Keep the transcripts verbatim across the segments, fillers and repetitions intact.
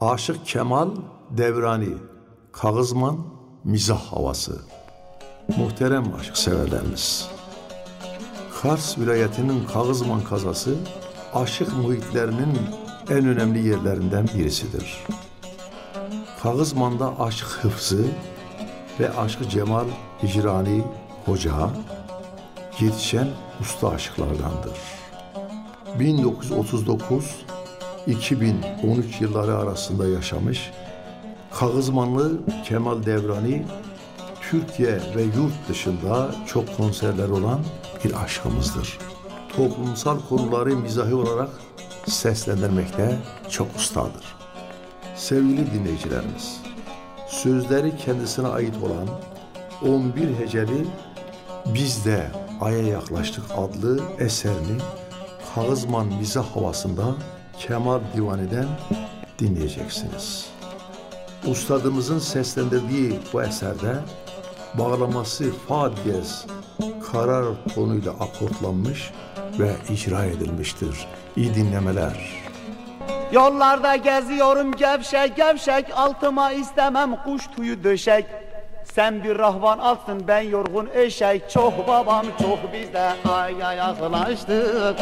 Aşık Kemal Devrani, Kağızman Mizah Havası. Muhterem aşk severlerimiz, Kars vilayetinin Kağızman kazası aşık muhitlerinin en önemli yerlerinden birisidir. Kağızman'da Aşık Hıfzı ve Aşık Cemal Hicrani Hoca yetişen usta aşıklardandır. bin dokuz yüz otuz dokuz iki bin on üç yılları arasında yaşamış Kağızmanlı Kemal Devrani, Türkiye ve yurt dışında çok konserler olan bir aşkımızdır. Toplumsal konuları mizahi olarak seslendirmekte çok ustadır. Sevgili dinleyicilerimiz, sözleri kendisine ait olan on bir heceli Biz de Ay'a Yaklaştık adlı eserini Kağızman Mizah Havasında Kemal Divani'den dinleyeceksiniz. Ustadımızın seslendirdiği bu eserde bağlaması fa diyez karar tonuyla akortlanmış ve icra edilmiştir. İyi dinlemeler. Yollarda geziyorum gevşek gevşek, altıma istemem kuş tüyü döşek. Sen bir rahvan alsın ben yorgun eşek, çok babam çok biz de Ay'a yaklaştık.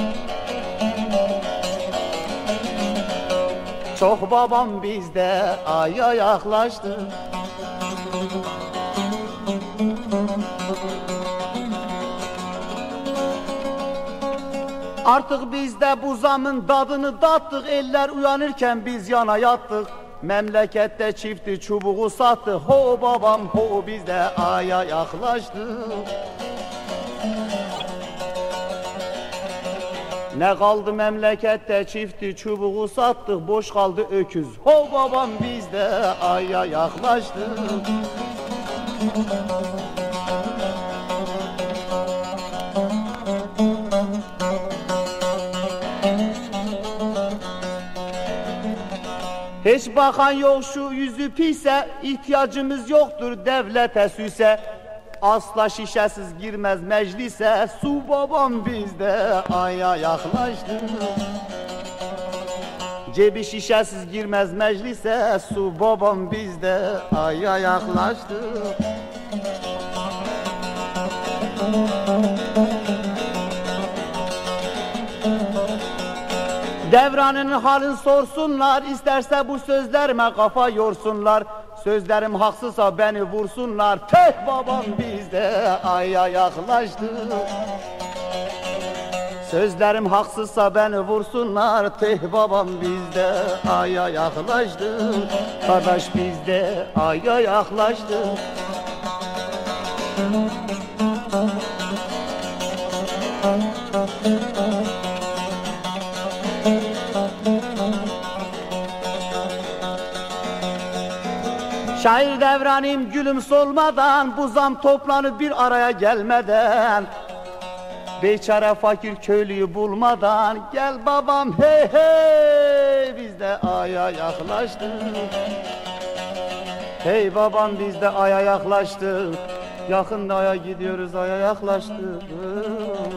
Çok babam biz de Ay'a yaklaştık. Artık biz de bu zamın tadını tattık, eller uyanırken biz yana yattık. Memlekette çifti çubuğu sattık, ho babam ho biz de Ay'a yaklaştık. Ne kaldı memlekette çifti çubuğu sattık, boş kaldı öküz, ho babam biz de Ay'a yaklaştık. Hiç bakan yok şu yüzü pise, ihtiyacımız yoktur devlete süse. Asla şişesiz girmez meclise, su babam bizde Ay'a yaklaştı. Cebi şişesiz girmez meclise, su babam bizde Ay'a yaklaştı. Devranın halin sorsunlar, isterse bu sözlerime kafa yorsunlar. Sözlerim haksızsa beni vursunlar, teh babam bizde Ay'a yaklaştı. Sözlerim haksızsa beni vursunlar, teh babam bizde Ay'a yaklaştı. Kardeş bizde Ay'a yaklaştı. Şair Devranim gülüm solmadan, bu zam toplanıp bir araya gelmeden, beçare fakir köylüyü bulmadan, gel babam hey hey biz de Ay'a yaklaştık. Hey babam biz de Ay'a yaklaştık. Yakında Ay'a gidiyoruz, Ay'a yaklaştık.